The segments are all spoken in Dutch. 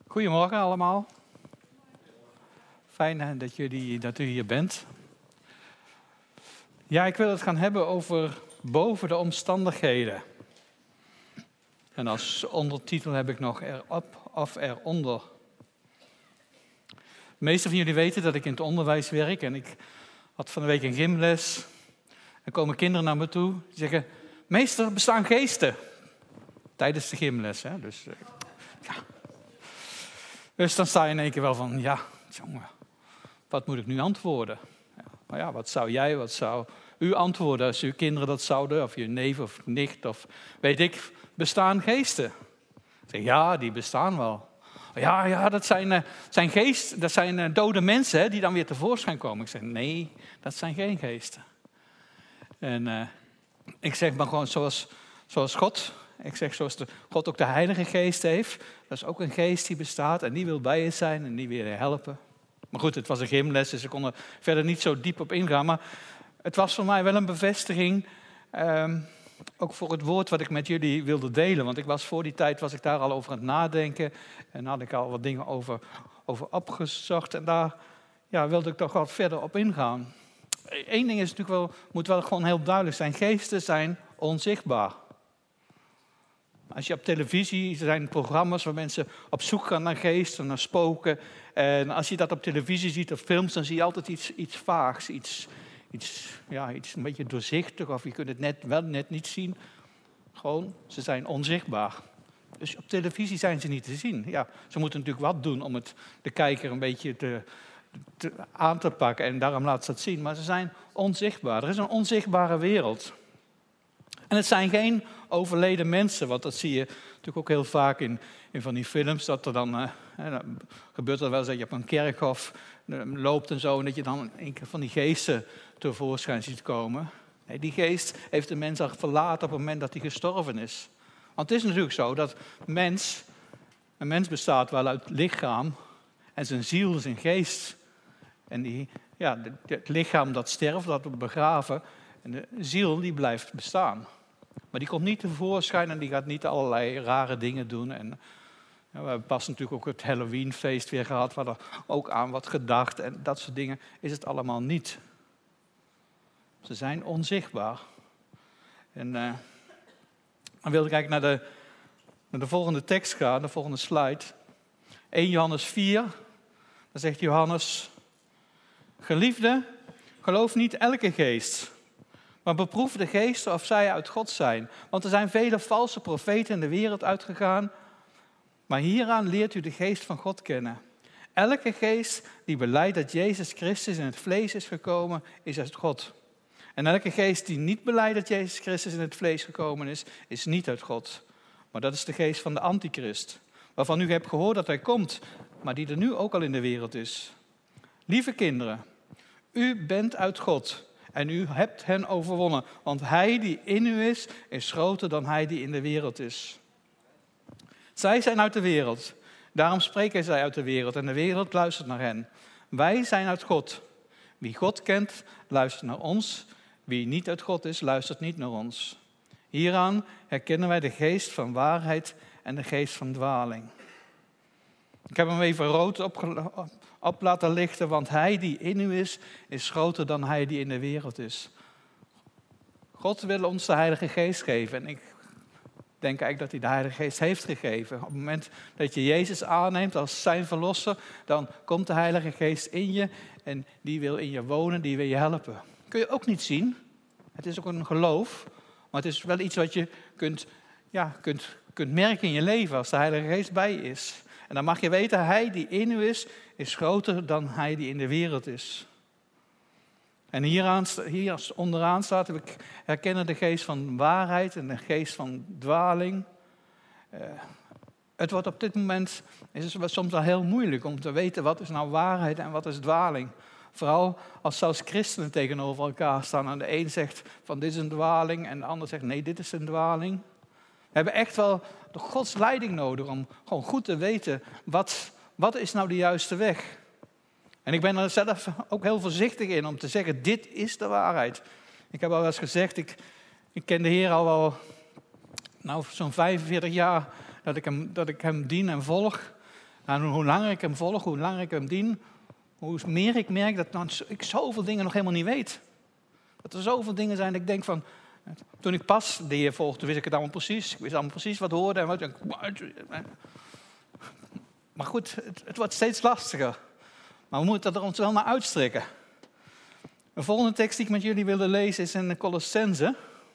Goedemorgen allemaal. Fijn dat u hier bent. Ja, ik wil het gaan hebben over boven de omstandigheden. En als ondertitel heb ik nog erop of eronder. De meeste van jullie weten dat ik in het onderwijs werk en ik had van de week een gymles. Er komen kinderen naar me toe die zeggen, meester, bestaan geesten? Tijdens de gymles, hè? Dus dan sta je in één keer wel van, ja, jongen, wat moet ik nu antwoorden? Maar ja, wat zou u antwoorden als uw kinderen dat zouden, of je neef of nicht, of weet ik, bestaan geesten? Ik zeg, ja, die bestaan wel. Ja, dat zijn dode mensen, hè, die dan weer tevoorschijn komen. Ik zeg, nee, dat zijn geen geesten. En ik zeg maar gewoon zoals God. Ik zeg zoals God ook de Heilige Geest heeft. Dat is ook een geest die bestaat en die wil bij je zijn en die wil je helpen. Maar goed, het was een gymles, dus ik kon er verder niet zo diep op ingaan. Maar het was voor mij wel een bevestiging, ook voor het woord wat ik met jullie wilde delen. Want voor die tijd was ik daar al over aan het nadenken en had ik al wat dingen over opgezocht. En daar wilde ik toch wat verder op ingaan. Eén ding is natuurlijk moet wel gewoon heel duidelijk zijn. Geesten zijn onzichtbaar. Als je op televisie, er zijn programma's waar mensen op zoek gaan naar geesten, naar spoken. En als je dat op televisie ziet of films, dan zie je altijd iets vaags, iets een beetje doorzichtig. Of je kunt het net niet zien. Gewoon, ze zijn onzichtbaar. Dus op televisie zijn ze niet te zien. Ja, ze moeten natuurlijk wat doen om de kijker een beetje aan te pakken. En daarom laat ze het zien. Maar ze zijn onzichtbaar. Er is een onzichtbare wereld. En het zijn geen overleden mensen, want dat zie je natuurlijk ook heel vaak in van die films, dat er dan gebeurt er wel eens dat je op een kerkhof loopt en zo, en dat je dan een keer van die geesten tevoorschijn ziet komen. Nee, die geest heeft de mens al verlaten op het moment dat hij gestorven is. Want het is natuurlijk zo dat een mens bestaat wel uit lichaam en zijn ziel, zijn geest. En het lichaam dat sterft, dat wordt begraven, en de ziel die blijft bestaan. Maar die komt niet tevoorschijn en die gaat niet allerlei rare dingen doen. En we hebben pas natuurlijk ook het Halloweenfeest weer gehad, waar er ook aan wordt gedacht. En dat soort dingen is het allemaal niet. Ze zijn onzichtbaar. En dan wil ik eigenlijk naar de volgende tekst gaan, de volgende slide. 1 Johannes 4, dan zegt Johannes, geliefde, geloof niet elke geest, maar beproef de geesten of zij uit God zijn. Want er zijn vele valse profeten in de wereld uitgegaan. Maar hieraan leert u de geest van God kennen. Elke geest die belijdt dat Jezus Christus in het vlees is gekomen, is uit God. En elke geest die niet belijdt dat Jezus Christus in het vlees gekomen is niet uit God. Maar dat is de geest van de antichrist, waarvan u hebt gehoord dat hij komt, maar die er nu ook al in de wereld is. Lieve kinderen, u bent uit God. En u hebt hen overwonnen, want hij die in u is groter dan hij die in de wereld is. Zij zijn uit de wereld, daarom spreken zij uit de wereld en de wereld luistert naar hen. Wij zijn uit God. Wie God kent, luistert naar ons. Wie niet uit God is, luistert niet naar ons. Hieraan herkennen wij de geest van waarheid en de geest van dwaling. Ik heb hem even rood op laten lichten, want hij die in u is groter dan hij die in de wereld is. God wil ons de Heilige Geest geven. En ik denk eigenlijk dat hij de Heilige Geest heeft gegeven. Op het moment dat je Jezus aanneemt als zijn verlosser, dan komt de Heilige Geest in je en die wil in je wonen, die wil je helpen. Kun je ook niet zien. Het is ook een geloof, maar het is wel iets wat je kunt merken in je leven als de Heilige Geest bij je is. En dan mag je weten, hij die in u is groter dan hij die in de wereld is. En hier onderaan staat, we herkennen de geest van waarheid en de geest van dwaling. Het wordt op dit moment, is het soms wel heel moeilijk om te weten wat is nou waarheid en wat is dwaling. Vooral als zelfs christenen tegenover elkaar staan en de een zegt van dit is een dwaling en de ander zegt nee, dit is een dwaling. We hebben echt wel de Gods leiding nodig om gewoon goed te weten wat is nou de juiste weg. En ik ben er zelf ook heel voorzichtig in om te zeggen, dit is de waarheid. Ik heb al eens gezegd, ik ken de Heer al wel zo'n 45 jaar dat ik hem dien en volg. En hoe langer ik hem volg, hoe langer ik hem dien, hoe meer ik merk dat ik zoveel dingen nog helemaal niet weet. Dat er zoveel dingen zijn dat ik denk van... Toen ik pas de Heer volgde, wist ik het allemaal precies. Ik wist allemaal precies wat hoorde en wat... Maar goed, het wordt steeds lastiger. Maar we moeten er ons wel naar uitstrekken. De volgende tekst die ik met jullie wilde lezen is in de Colossense.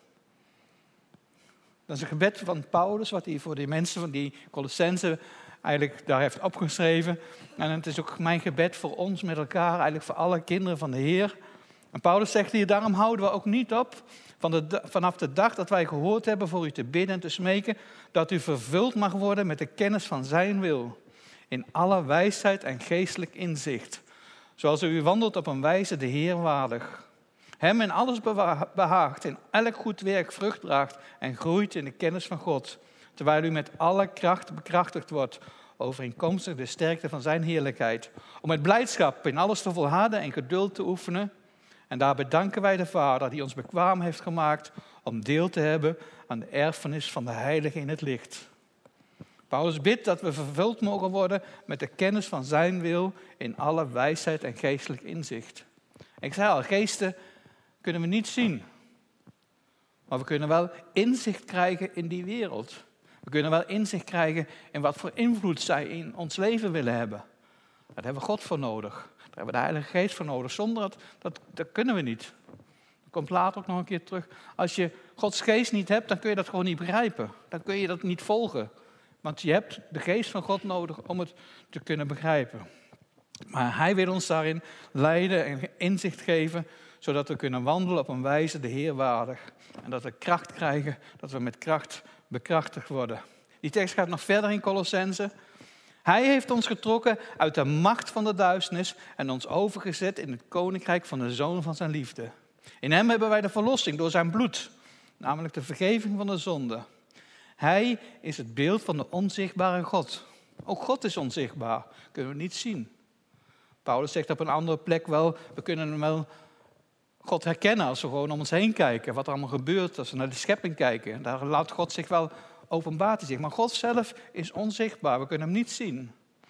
Dat is een gebed van Paulus, wat hij voor die mensen van die Colossense eigenlijk daar heeft opgeschreven. En het is ook mijn gebed voor ons met elkaar, eigenlijk voor alle kinderen van de Heer. En Paulus zegt hier, daarom houden we ook niet op vanaf de dag dat wij gehoord hebben voor u te bidden en te smeken, dat u vervuld mag worden met de kennis van zijn wil. In alle wijsheid en geestelijk inzicht. Zoals u wandelt op een wijze de Heer waardig. Hem in alles behaagt, in elk goed werk vrucht draagt en groeit in de kennis van God. Terwijl u met alle kracht bekrachtigd wordt, overeenkomstig de sterkte van zijn heerlijkheid. Om met blijdschap in alles te volharden en geduld te oefenen. En daarbij danken wij de Vader die ons bekwaam heeft gemaakt om deel te hebben aan de erfenis van de heiligen in het licht. Paulus bidt dat we vervuld mogen worden met de kennis van zijn wil in alle wijsheid en geestelijk inzicht. Ik zei al, geesten kunnen we niet zien. Maar we kunnen wel inzicht krijgen in die wereld. We kunnen wel inzicht krijgen in wat voor invloed zij in ons leven willen hebben. Daar hebben we God voor nodig. Daar hebben we de Heilige Geest voor nodig. Zonder dat kunnen we niet. Dat komt later ook nog een keer terug. Als je Gods geest niet hebt, dan kun je dat gewoon niet begrijpen. Dan kun je dat niet volgen. Want je hebt de geest van God nodig om het te kunnen begrijpen. Maar hij wil ons daarin leiden en inzicht geven, zodat we kunnen wandelen op een wijze de Heer waardig. En dat we kracht krijgen, dat we met kracht bekrachtigd worden. Die tekst gaat nog verder in Colossense. Hij heeft ons getrokken uit de macht van de duisternis en ons overgezet in het koninkrijk van de Zoon van zijn liefde. In hem hebben wij de verlossing door zijn bloed, namelijk de vergeving van de zonde. Hij is het beeld van de onzichtbare God. Ook God is onzichtbaar, kunnen we niet zien. Paulus zegt op een andere plek wel, we kunnen wel God herkennen als we gewoon om ons heen kijken. Wat er allemaal gebeurt, als we naar de schepping kijken. Daar laat God zich wel openbaar te zich. Maar God zelf is onzichtbaar, we kunnen hem niet zien.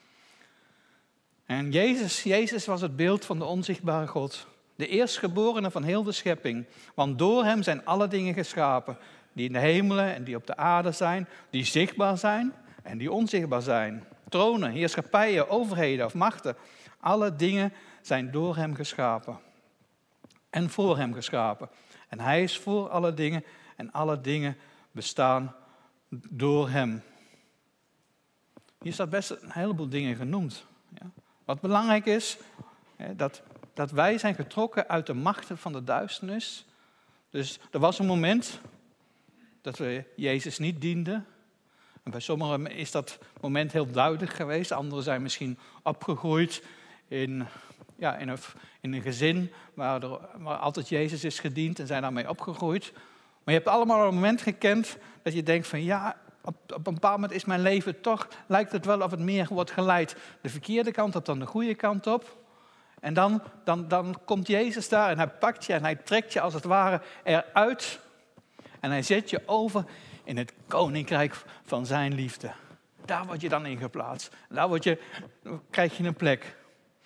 En Jezus was het beeld van de onzichtbare God. De eerstgeborene van heel de schepping. Want door hem zijn alle dingen geschapen. Die in de hemelen en die op de aarde zijn. Die zichtbaar zijn en die onzichtbaar zijn. Tronen, heerschappijen, overheden of machten. Alle dingen zijn door hem geschapen. En voor hem geschapen. En hij is voor alle dingen. En alle dingen bestaan door hem. Hier staat best een heleboel dingen genoemd. Ja. Wat belangrijk is, dat wij zijn getrokken uit de machten van de duisternis. Dus er was een moment dat we Jezus niet dienden. En bij sommigen is dat moment heel duidelijk geweest. Anderen zijn misschien opgegroeid in een gezin waar altijd Jezus is gediend en zijn daarmee opgegroeid. Maar je hebt allemaal een moment gekend dat je denkt van ja, op een bepaald moment is mijn leven toch, lijkt het wel of het meer wordt geleid de verkeerde kant op dan de goede kant op. En dan komt Jezus daar en hij pakt je en hij trekt je als het ware eruit. En hij zet je over in het koninkrijk van zijn liefde. Daar word je dan in geplaatst. Daar krijg je een plek.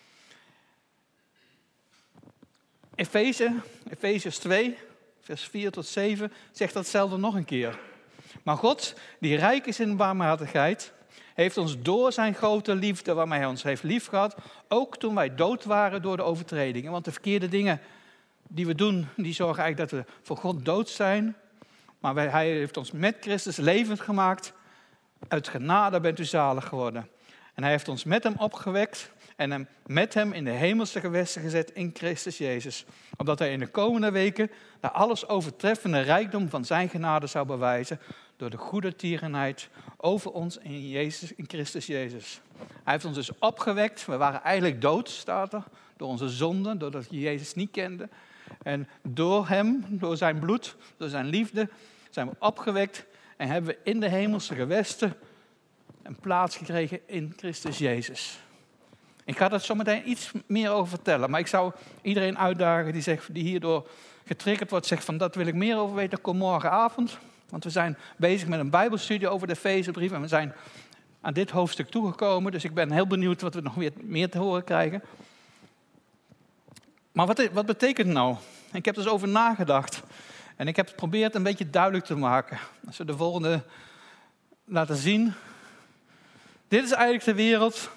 Efeziërs 2, vers 4 tot 7 zegt datzelfde nog een keer. Maar God, die rijk is in barmhartigheid, heeft ons door zijn grote liefde, waarmee hij ons heeft liefgehad, ook toen wij dood waren door de overtredingen. Want de verkeerde dingen die we doen, die zorgen eigenlijk dat we voor God dood zijn. Maar hij heeft ons met Christus levend gemaakt. Uit genade bent u zalig geworden. En hij heeft ons met hem opgewekt en met hem in de hemelse gewesten gezet in Christus Jezus. Opdat hij in de komende weken de alles overtreffende rijkdom van zijn genade zou bewijzen door de goede tierenheid over ons in Christus Jezus. Hij heeft ons dus opgewekt. We waren eigenlijk dood, staat er, door onze zonden, doordat je Jezus niet kende. En door hem, door zijn bloed, door zijn liefde, zijn we opgewekt en hebben we in de hemelse gewesten een plaats gekregen in Christus Jezus. Ik ga daar zo meteen iets meer over vertellen, maar ik zou iedereen uitdagen die hierdoor getriggerd wordt, zegt van dat wil ik meer over weten, kom morgenavond. Want we zijn bezig met een bijbelstudie over de Efezebrief en we zijn aan dit hoofdstuk toegekomen. Dus ik ben heel benieuwd wat we nog weer meer te horen krijgen. Maar wat betekent het nou? Ik heb er dus over nagedacht. En ik heb het geprobeerd een beetje duidelijk te maken. Als we de volgende laten zien. Dit is eigenlijk de wereld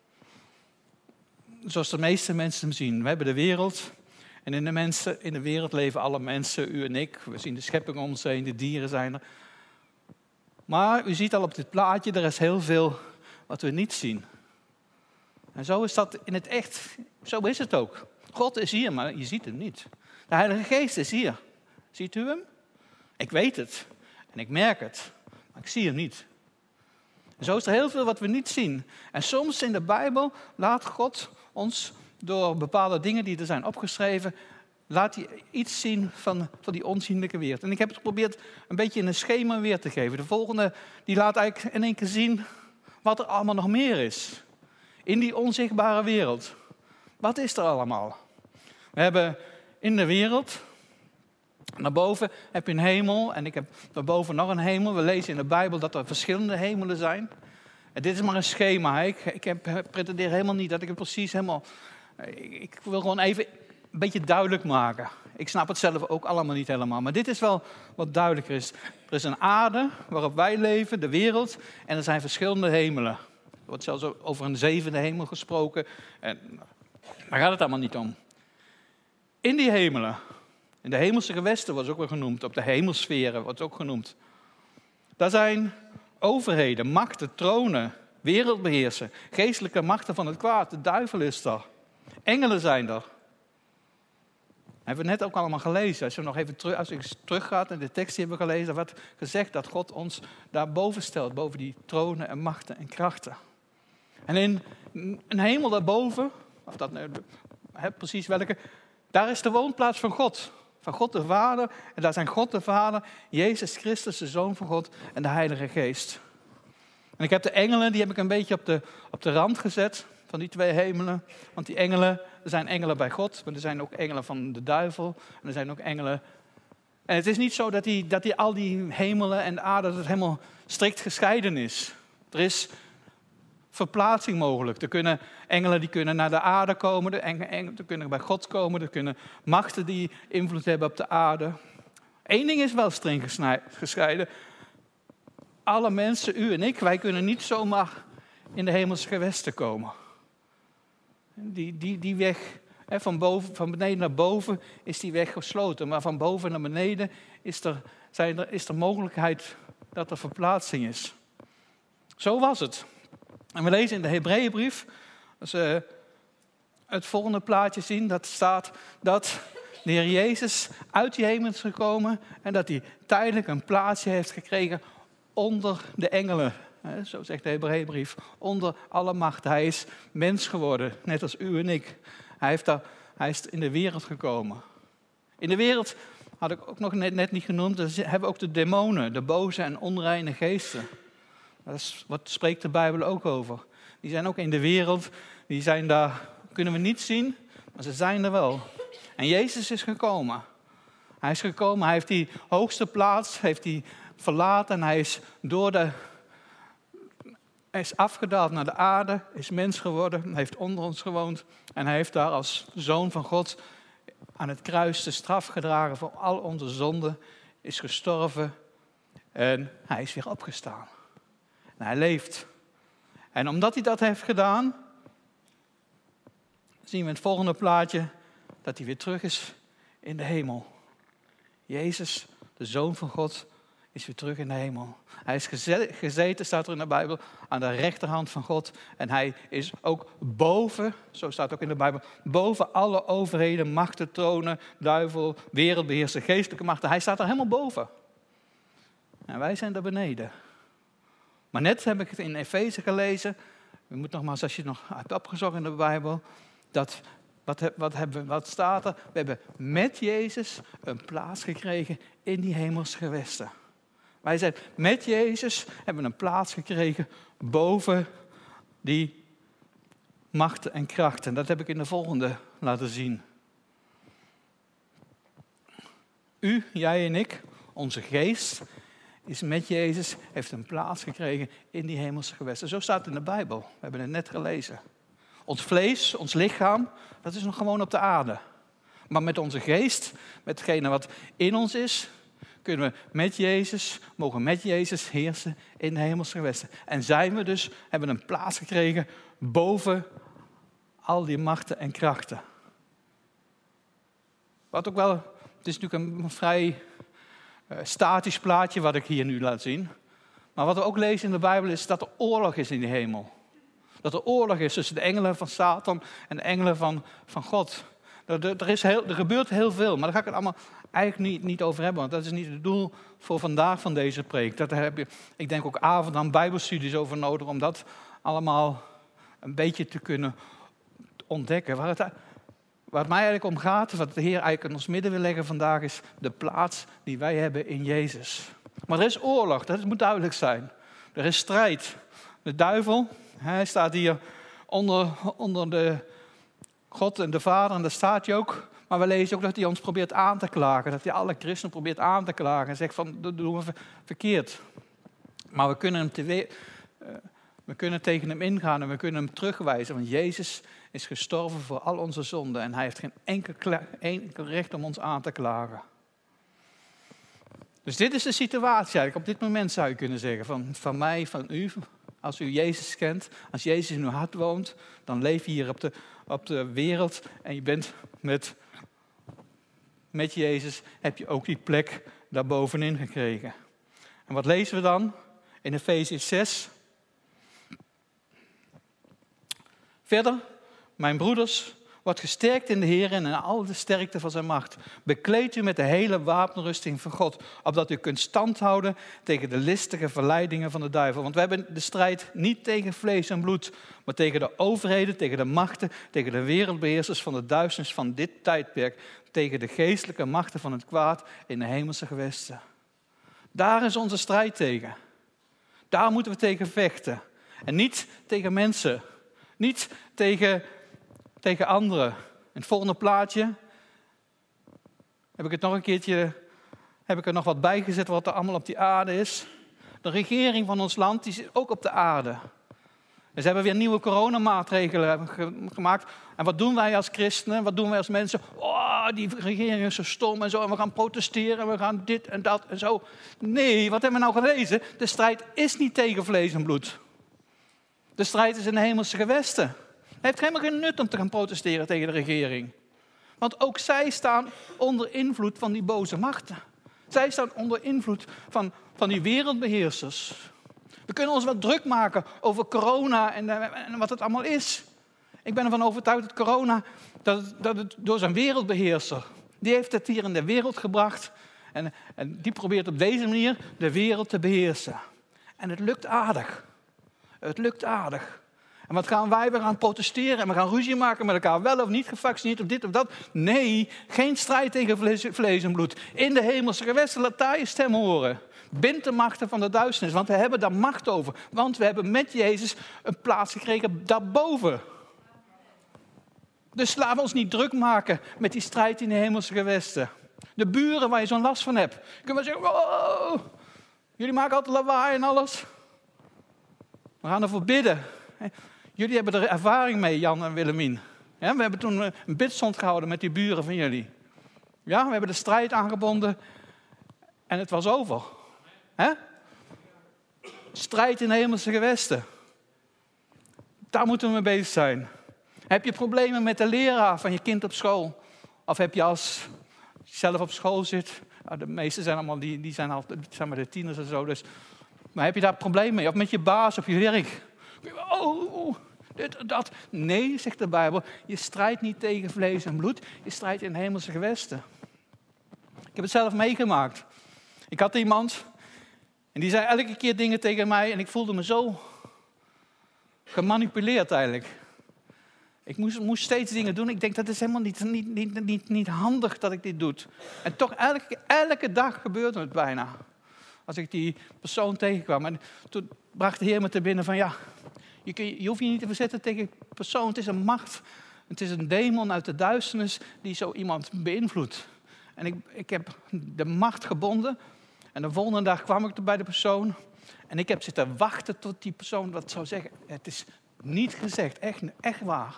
zoals de meeste mensen hem zien. We hebben de wereld. En in de wereld leven alle mensen, u en ik. We zien de schepping om ons heen, de dieren zijn er. Maar u ziet al op dit plaatje, er is heel veel wat we niet zien. En zo is dat in het echt. Zo is het ook. God is hier, maar je ziet hem niet. De Heilige Geest is hier. Ziet u hem? Ik weet het. En ik merk het. Maar ik zie hem niet. En zo is er heel veel wat we niet zien. En soms in de Bijbel laat God ons door bepaalde dingen die er zijn opgeschreven, laat hij iets zien van die onzienlijke wereld. En ik heb het geprobeerd een beetje in een schema weer te geven. De volgende die laat eigenlijk in één keer zien wat er allemaal nog meer is. In die onzichtbare wereld. Wat is er allemaal? We hebben in de wereld, naar boven heb je een hemel en ik heb daarboven nog een hemel. We lezen in de Bijbel dat er verschillende hemelen zijn. En dit is maar een schema. Ik pretendeer helemaal niet dat ik het precies helemaal. Ik wil gewoon even een beetje duidelijk maken. Ik snap het zelf ook allemaal niet helemaal. Maar dit is wel wat duidelijker is. Er is een aarde waarop wij leven, de wereld. En er zijn verschillende hemelen. Er wordt zelfs over een zevende hemel gesproken. En daar gaat het allemaal niet om. In die hemelen, in de hemelse gewesten wordt het ook wel genoemd. Op de hemelsferen wordt het ook genoemd. Daar zijn overheden, machten, tronen, wereldbeheersen, geestelijke machten van het kwaad. De duivel is daar. Engelen zijn er. Hebben we net ook allemaal gelezen. Als ik teruggaat en de tekst die hebben we gelezen, wordt gezegd dat God ons daarboven stelt, boven die tronen en machten en krachten. En in een hemel daarboven, of dat precies welke, daar is de woonplaats van God. Van God de Vader. En daar zijn God de Vader, Jezus Christus, de Zoon van God en de Heilige Geest. En ik heb de engelen, die heb ik een beetje op de rand gezet van die twee hemelen. Want die engelen, er zijn engelen bij God, maar er zijn ook engelen van de duivel. En er zijn ook engelen. En het is niet zo dat al die hemelen en de aarde, dat het helemaal strikt gescheiden is. Er is verplaatsing mogelijk. Er kunnen engelen die kunnen naar de aarde komen, er kunnen bij God komen, er kunnen machten die invloed hebben op de aarde. Eén ding is wel streng gescheiden. Alle mensen, u en ik, wij kunnen niet zomaar in de hemelse gewesten komen. Die weg, van beneden naar boven, is die weg gesloten. Maar van boven naar beneden is er mogelijkheid dat er verplaatsing is. Zo was het. En we lezen in de Hebreeënbrief, als we het volgende plaatje zien, dat staat dat de Heer Jezus uit die hemel is gekomen en dat hij tijdelijk een plaatsje heeft gekregen onder de engelen. Zo zegt de Hebreeënbrief, onder alle macht. Hij is mens geworden, net als u en ik. Hij is in de wereld gekomen. In de wereld, had ik ook nog net niet genoemd, hebben we ook de demonen, de boze en onreine geesten. Dat is, wat spreekt de Bijbel ook over. Die zijn ook in de wereld, die zijn daar, kunnen we niet zien, maar ze zijn er wel. En Jezus is gekomen. Hij is gekomen, hij heeft die hoogste plaats, heeft hij verlaten en hij is afgedaald naar de aarde, is mens geworden, heeft onder ons gewoond. En hij heeft daar als Zoon van God aan het kruis de straf gedragen voor al onze zonden, is gestorven en hij is weer opgestaan. En hij leeft. En omdat hij dat heeft gedaan, zien we in het volgende plaatje dat hij weer terug is in de hemel. Jezus, de Zoon van God, is weer terug in de hemel. Hij is gezeten, staat er in de Bijbel, aan de rechterhand van God. En hij is ook boven, zo staat ook in de Bijbel, boven alle overheden, machten, tronen, duivel, wereldbeheerser, geestelijke machten. Hij staat er helemaal boven. En wij zijn daar beneden. Maar net heb ik het in Efeze gelezen. Je moet nogmaals, als je het nog hebt opgezocht in de Bijbel. Wat staat er? We hebben met Jezus een plaats gekregen in die hemelse gewesten. Wij zijn met Jezus, hebben een plaats gekregen boven die machten en krachten. Dat heb ik in de volgende laten zien. U, jij en ik, onze geest, is met Jezus, heeft een plaats gekregen in die hemelse gewesten. Zo staat het in de Bijbel. We hebben het net gelezen. Ons vlees, ons lichaam, dat is nog gewoon op de aarde. Maar met onze geest, met hetgene wat in ons is, kunnen we mogen met Jezus heersen in de hemelse gewesten. En hebben we een plaats gekregen boven al die machten en krachten. Wat ook wel, het is natuurlijk een vrij statisch plaatje wat ik hier nu laat zien. Maar wat we ook lezen in de Bijbel is dat er oorlog is in de hemel. Dat er oorlog is tussen de engelen van Satan en de engelen van God. Er gebeurt heel veel, maar daar ga ik het allemaal eigenlijk niet over hebben. Want dat is niet het doel voor vandaag van deze preek. Daar heb je, ik denk ook avond aan bijbelstudies over nodig om dat allemaal een beetje te kunnen ontdekken. Waar het mij eigenlijk om gaat, wat de Heer eigenlijk in ons midden wil leggen vandaag, is de plaats die wij hebben in Jezus. Maar er is oorlog, dat moet duidelijk zijn. Er is strijd. De duivel, hij staat hier onder de God en de Vader en daar staat hij ook. Maar we lezen ook dat hij ons probeert aan te klagen. Dat hij alle christenen probeert aan te klagen en zegt van, dat doen we verkeerd. Maar we kunnen tegen hem ingaan en we kunnen hem terugwijzen. Want Jezus is gestorven voor al onze zonden. En hij heeft geen enkel recht om ons aan te klagen. Dus dit is de situatie eigenlijk. Op dit moment zou je kunnen zeggen van mij, van u. Als u Jezus kent, als Jezus in uw hart woont, dan leef je hier op de wereld. En je bent met Jezus, heb je ook die plek daarbovenin gekregen. En wat lezen we dan? In Efeze 6. Verder, mijn broeders, wordt gesterkt in de Heer en in al de sterkte van zijn macht. Bekleed u met de hele wapenrusting van God, opdat u kunt standhouden tegen de listige verleidingen van de duivel. Want we hebben de strijd niet tegen vlees en bloed, maar tegen de overheden, tegen de machten, tegen de wereldbeheersers van de duisternis van dit tijdperk, tegen de geestelijke machten van het kwaad in de hemelse gewesten. Daar is onze strijd tegen. Daar moeten we tegen vechten. En niet tegen mensen. Niet tegen anderen. In het volgende plaatje heb ik er nog wat bij gezet wat er allemaal op die aarde is. De regering van ons land die zit ook op de aarde. En ze hebben weer nieuwe coronamaatregelen gemaakt. En wat doen wij als christenen? Wat doen wij als mensen? Oh, die regering is zo stom en zo. En we gaan protesteren en we gaan dit en dat en zo. Nee, wat hebben we nou gelezen? De strijd is niet tegen vlees en bloed. De strijd is in de hemelse gewesten. Het heeft helemaal geen nut om te gaan protesteren tegen de regering. Want ook zij staan onder invloed van die boze machten. Zij staan onder invloed van die wereldbeheersers. We kunnen ons wat druk maken over corona en wat het allemaal is. Ik ben ervan overtuigd dat corona, dat het door zijn wereldbeheerser, die heeft het hier in de wereld gebracht. En die probeert op deze manier de wereld te beheersen. En het lukt aardig. Het lukt aardig. En wat gaan wij? We gaan protesteren en we gaan ruzie maken met elkaar. Wel of niet gevaccineerd of dit of dat. Nee, geen strijd tegen vlees en bloed. In de hemelse gewesten, laat daar je stem horen. Bind de machten van de duisternis, want we hebben daar macht over. Want we hebben met Jezus een plaats gekregen daarboven. Dus laten we ons niet druk maken met die strijd in de hemelse gewesten. De buren waar je zo'n last van hebt. Kunnen we zeggen, oh, jullie maken altijd lawaai en alles. We gaan ervoor bidden. Jullie hebben er ervaring mee, Jan en Willemien. Ja, we hebben toen een bidstond gehouden met die buren van jullie. Ja, we hebben de strijd aangebonden en het was over. Hè? Strijd in de hemelse gewesten. Daar moeten we mee bezig zijn. Heb je problemen met de leraar van je kind op school? Of heb je als je zelf op school zit... de meeste zijn allemaal, die zijn al, zeg maar de tieners en zo. Dus, maar heb je daar problemen mee? Of met je baas op je werk? Oh, dit en dat. Nee, zegt de Bijbel. Je strijdt niet tegen vlees en bloed. Je strijdt in de hemelse gewesten. Ik heb het zelf meegemaakt. Ik had iemand... en die zei elke keer dingen tegen mij... en ik voelde me zo gemanipuleerd eigenlijk. Ik moest steeds dingen doen. Ik denk, dat is helemaal niet handig dat ik dit doe. En toch elke dag gebeurde het bijna. Als ik die persoon tegenkwam. En toen bracht de Heer me te binnen van... ja, je hoeft je niet te verzetten tegen een persoon. Het is een macht. Het is een demon uit de duisternis die zo iemand beïnvloedt. En ik heb de macht gebonden. En de volgende dag kwam ik bij de persoon. En ik heb zitten wachten tot die persoon dat zou zeggen. Het is niet gezegd, echt waar.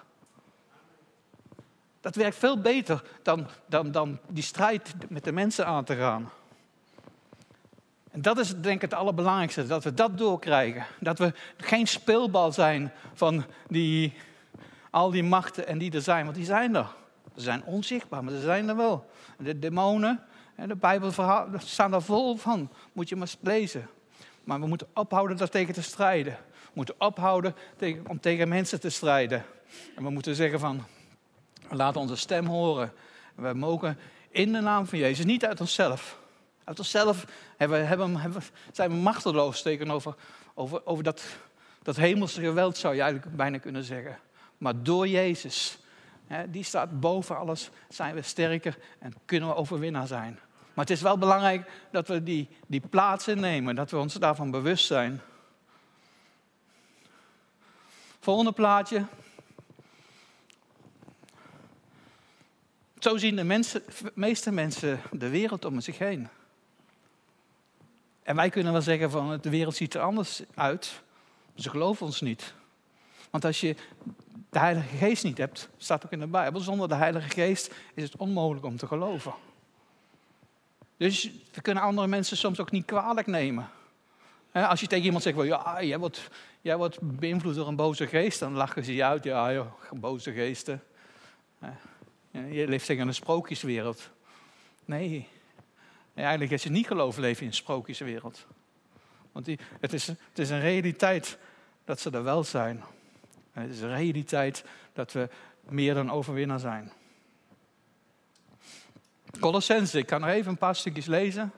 Dat werkt veel beter dan die strijd met de mensen aan te gaan. En dat is denk ik het allerbelangrijkste, dat we dat doorkrijgen. Dat we geen speelbal zijn van al die machten en die er zijn, want die zijn er. Ze zijn onzichtbaar, maar ze zijn er wel. De demonen, de Bijbelverhalen staan daar vol van. Moet je maar eens lezen. Maar we moeten ophouden daar tegen te strijden. We moeten ophouden om tegen mensen te strijden. En we moeten zeggen van, laat onze stem horen. We mogen in de naam van Jezus, niet uit onszelf. Uit onszelf zijn we machteloos tegenover over dat hemelse geweld, zou je eigenlijk bijna kunnen zeggen. Maar door Jezus, die staat boven alles, zijn we sterker en kunnen we overwinnaar zijn. Maar het is wel belangrijk dat we die plaats innemen, dat we ons daarvan bewust zijn. Volgende plaatje. Zo zien de meeste mensen de wereld om zich heen. En wij kunnen wel zeggen van de wereld ziet er anders uit. Maar ze geloven ons niet. Want als je de Heilige Geest niet hebt, staat ook in de Bijbel, zonder de Heilige Geest is het onmogelijk om te geloven. Dus we kunnen andere mensen soms ook niet kwalijk nemen. Als je tegen iemand zegt, ja, jij wordt beïnvloed door een boze geest, dan lachen ze je uit. Ja, joh, boze geesten. Je leeft tegen een sprookjeswereld. Nee, eigenlijk als je niet gelooft, leef je in een sprookjeswereld. Want het is een realiteit dat ze er wel zijn. En het is een realiteit dat we meer dan overwinnaar zijn. Colossenzen, ik kan nog even een paar stukjes lezen.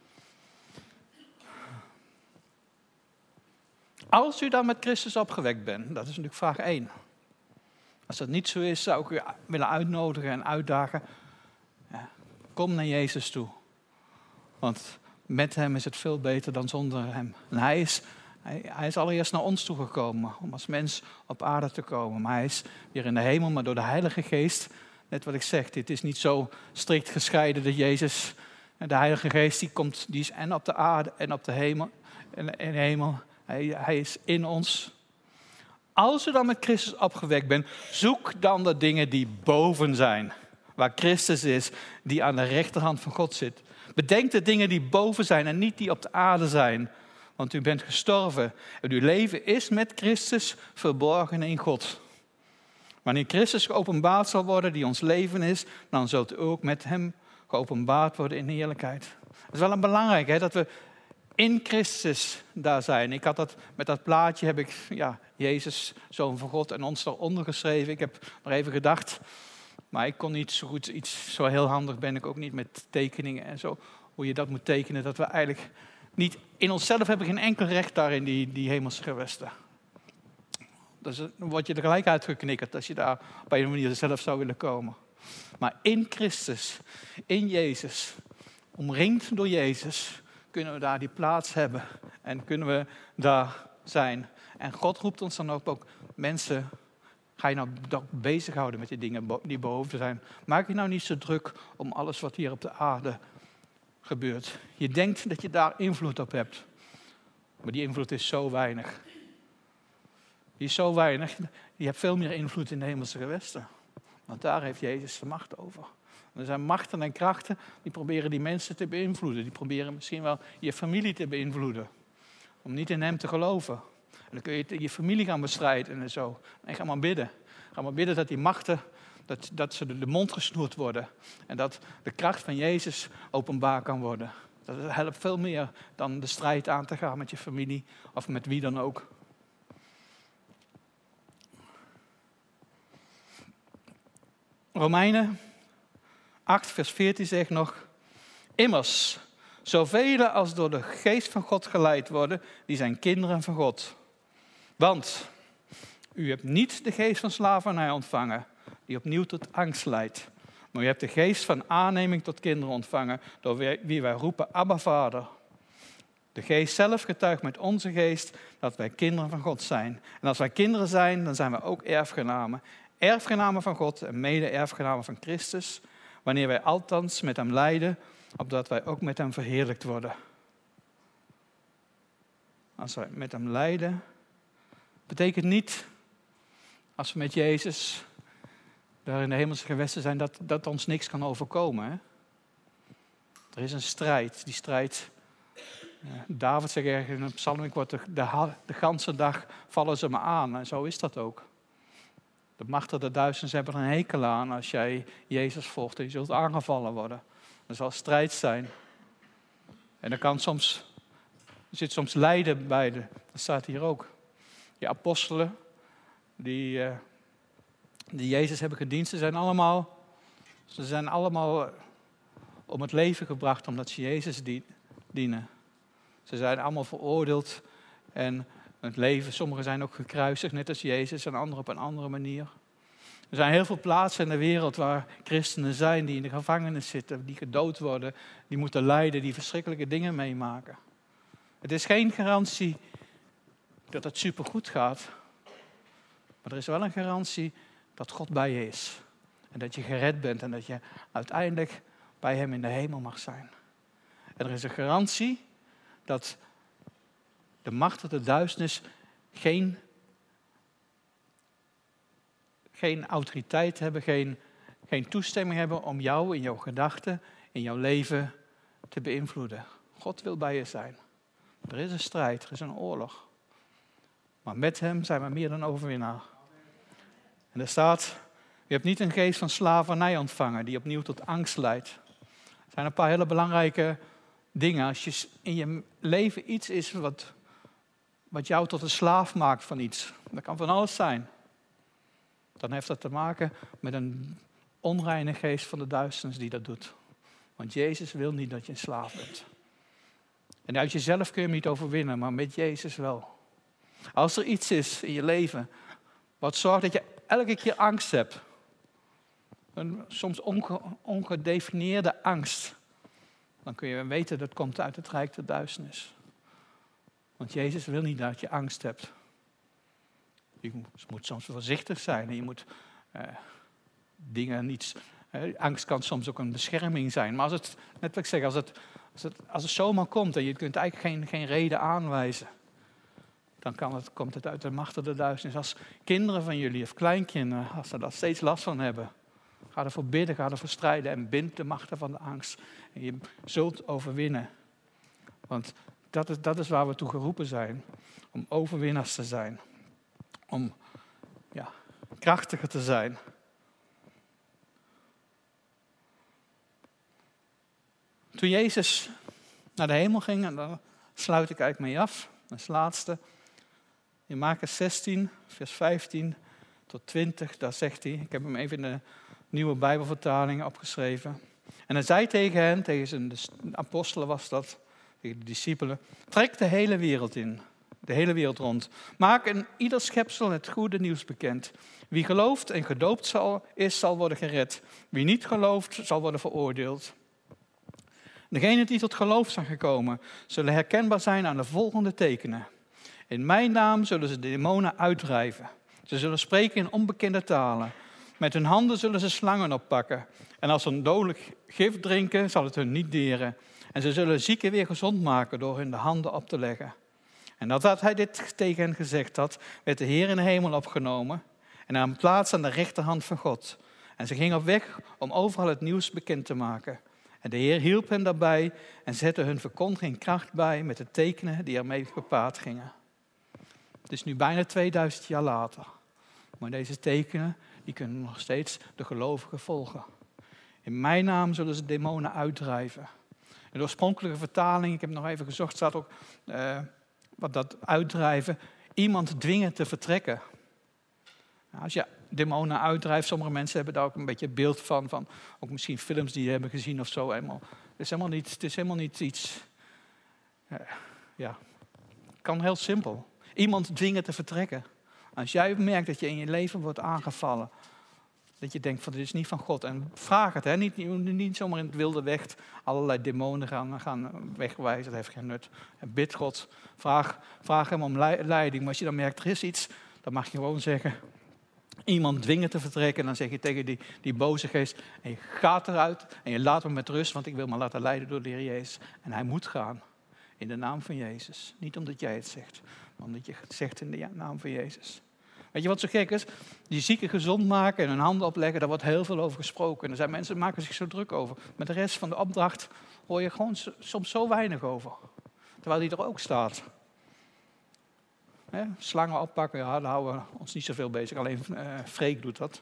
Als u dan met Christus opgewekt bent, dat is natuurlijk vraag 1. Als dat niet zo is, zou ik u willen uitnodigen en uitdagen. Ja, kom naar Jezus toe. Want met hem is het veel beter dan zonder hem. En hij is allereerst naar ons toegekomen om als mens op aarde te komen. Maar hij is weer in de hemel, maar door de Heilige Geest, net wat ik zeg, dit is niet zo strikt gescheiden dat Jezus, de Heilige Geest, die is en op de aarde en op de hemel. In de hemel. Hij is in ons. Als u dan met Christus opgewekt bent, zoek dan de dingen die boven zijn. Waar Christus is, die aan de rechterhand van God zit. Bedenk de dingen die boven zijn en niet die op de aarde zijn. Want u bent gestorven en uw leven is met Christus verborgen in God. Wanneer Christus geopenbaard zal worden, die ons leven is, dan zult u ook met hem geopenbaard worden in heerlijkheid. Het is wel een belangrijk, dat we in Christus daar zijn. Ik had dat, met dat plaatje heb ik Jezus, Zoon van God, en ons daaronder geschreven. Ik heb maar even gedacht, maar ik kon niet zo goed zo heel handig ben ik ook niet met tekeningen en zo. Hoe je dat moet tekenen, dat we eigenlijk niet in onszelf hebben geen enkel recht daar in die hemelse gewesten. Dus dan word je er gelijk uitgeknikkerd als je daar op een manier zelf zou willen komen. Maar in Christus, in Jezus, omringd door Jezus, kunnen we daar die plaats hebben en kunnen we daar zijn. En God roept ons dan ook mensen, ga je nou bezighouden met die dingen die boven zijn. Maak je nou niet zo druk om alles wat hier op de aarde gebeurt. Je denkt dat je daar invloed op hebt, maar die invloed is zo weinig. Die is zo weinig, je hebt veel meer invloed in de hemelse gewesten. Want daar heeft Jezus de macht over. Er zijn machten en krachten die proberen die mensen te beïnvloeden. Die proberen misschien wel je familie te beïnvloeden. Om niet in hem te geloven. En dan kun je je familie gaan bestrijden en zo. En ga maar bidden. Ga maar bidden dat die machten, dat ze de mond gesnoerd worden. En dat de kracht van Jezus openbaar kan worden. Dat helpt veel meer dan de strijd aan te gaan met je familie of met wie dan ook. Romeinen 8, vers 14 zegt nog: Immers, zoveel als door de geest van God geleid worden, die zijn kinderen van God. Want u hebt niet de geest van slavernij ontvangen, die opnieuw tot angst leidt. Maar u hebt de geest van aanneming tot kinderen ontvangen, door wie wij roepen, Abba, Vader. De geest zelf getuigt met onze geest dat wij kinderen van God zijn. En als wij kinderen zijn, dan zijn we ook erfgenamen. Erfgenamen van God en mede-erfgenamen van Christus, wanneer wij althans met hem lijden, opdat wij ook met hem verheerlijkt worden. als we met hem lijden, betekent niet, als we met Jezus daar in de hemelse gewesten zijn, dat ons niks kan overkomen. Hè? Er is een strijd. Die strijd, David zegt ergens in een psalm, de ganse dag vallen ze me aan. En zo is dat ook. De machten der duisternis hebben er een hekel aan als jij Jezus volgt en je zult aangevallen worden. Er zal strijd zijn. En er zit soms lijden bij. Dat staat hier ook. Die apostelen die Jezus hebben gediend, ze zijn allemaal om het leven gebracht omdat ze Jezus dienen. Ze zijn allemaal veroordeeld en het leven, sommigen zijn ook gekruisigd, net als Jezus, en anderen op een andere manier. Er zijn heel veel plaatsen in de wereld waar christenen zijn die in de gevangenis zitten, die gedood worden, die moeten lijden, die verschrikkelijke dingen meemaken. Het is geen garantie dat het supergoed gaat, maar er is wel een garantie dat God bij je is. En dat je gered bent en dat je uiteindelijk bij hem in de hemel mag zijn. En er is een garantie dat de machten der duisternis geen autoriteit hebben, geen toestemming hebben om jou in jouw gedachten, in jouw leven te beïnvloeden. God wil bij je zijn. Er is een strijd, er is een oorlog. Maar met hem zijn we meer dan overwinnaar. En er staat, je hebt niet een geest van slavernij ontvangen die opnieuw tot angst leidt. Er zijn een paar hele belangrijke dingen. Als je in je leven iets is wat jou tot een slaaf maakt van iets. Dat kan van alles zijn. Dan heeft dat te maken met een onreine geest van de duisternis die dat doet. Want Jezus wil niet dat je een slaaf bent. En uit jezelf kun je hem niet overwinnen, maar met Jezus wel. Als er iets is in je leven wat zorgt dat je elke keer angst hebt. Een soms ongedefinieerde angst. Dan kun je weten dat komt uit het rijk der duisternis. Want Jezus wil niet dat je angst hebt. Je moet soms voorzichtig zijn. En je moet dingen niet... angst kan soms ook een bescherming zijn. Maar net wat ik zeg, als het zomaar komt en je kunt eigenlijk geen reden aanwijzen, dan komt het uit de machten der duisternis. Als kinderen van jullie of kleinkinderen, als ze daar steeds last van hebben, ga ervoor bidden, ga ervoor strijden en bind de machten van de angst. En je zult overwinnen. Want dat is waar we toe geroepen zijn. Om overwinnaars te zijn. Om krachtiger te zijn. Toen Jezus naar de hemel ging, en daar sluit ik eigenlijk mee af, dat is het laatste. In Markus 16, vers 15 tot 20, daar zegt hij, ik heb hem even in de nieuwe Bijbelvertaling opgeschreven. En hij zei tegen hen, tegen zijn apostelen was dat, tegen de discipelen, trek de hele wereld in, de hele wereld rond. Maak in ieder schepsel het goede nieuws bekend. Wie gelooft en gedoopt zal worden gered. Wie niet gelooft, zal worden veroordeeld. Degenen die tot geloof zijn gekomen, zullen herkenbaar zijn aan de volgende tekenen. In mijn naam zullen ze de demonen uitdrijven. Ze zullen spreken in onbekende talen. Met hun handen zullen ze slangen oppakken. En als ze een dodelijk gif drinken, zal het hun niet deren. En ze zullen zieken weer gezond maken door hun de handen op te leggen. En nadat hij dit tegen hen gezegd had, werd de Heer in de hemel opgenomen en nam plaats aan de rechterhand van God. En ze gingen op weg om overal het nieuws bekend te maken. En de Heer hielp hen daarbij en zette hun verkondiging kracht bij met de tekenen die ermee gepaard gingen. Het is nu bijna 2000 jaar later. Maar deze tekenen die kunnen nog steeds de gelovigen volgen. In mijn naam zullen ze demonen uitdrijven. In de oorspronkelijke vertaling, ik heb nog even gezocht, staat ook wat dat uitdrijven. Iemand dwingen te vertrekken. Als je demonen uitdrijft, sommige mensen hebben daar ook een beetje beeld van ook misschien films die je hebben gezien of zo. Het is helemaal niet iets. Het kan heel simpel. Iemand dwingen te vertrekken. Als jij merkt dat je in je leven wordt aangevallen, dat je denkt van dit is niet van God. En vraag het, hè? Niet zomaar in het wilde weg allerlei demonen gaan wegwijzen, dat heeft geen nut. En bid God, vraag hem om leiding. Maar als je dan merkt er is iets, dan mag je gewoon zeggen, iemand dwingen te vertrekken. En dan zeg je tegen die boze geest, en je gaat eruit en je laat me met rust, want ik wil me laten leiden door de Heer Jezus. En hij moet gaan. In de naam van Jezus. Niet omdat jij het zegt, maar omdat je het zegt in de naam van Jezus. Weet je wat zo gek is? Die zieken gezond maken en hun handen opleggen, daar wordt heel veel over gesproken. En er zijn mensen die maken zich zo druk over. Maar de rest van de opdracht hoor je gewoon soms zo weinig over. Terwijl die er ook staat. Slangen oppakken, ja, daar houden we ons niet zoveel bezig. Alleen Freek doet dat.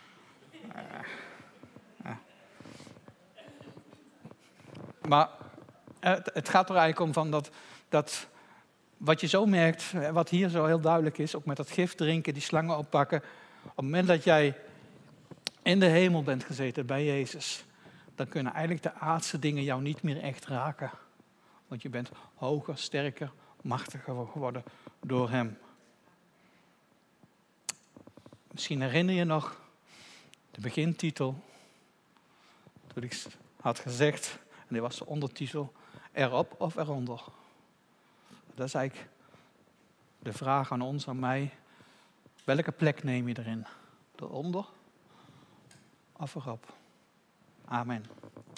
Maar het gaat er eigenlijk om van dat wat je zo merkt, wat hier zo heel duidelijk is, ook met dat gif drinken, die slangen oppakken. Op het moment dat jij in de hemel bent gezeten bij Jezus, dan kunnen eigenlijk de aardse dingen jou niet meer echt raken. Want je bent hoger, sterker, machtiger geworden door hem. Misschien herinner je nog de begintitel. Toen ik had gezegd, en dit was de ondertitel, erop of eronder. Dat is eigenlijk de vraag aan ons, aan mij. Welke plek neem je erin? Eronder of erop? Amen.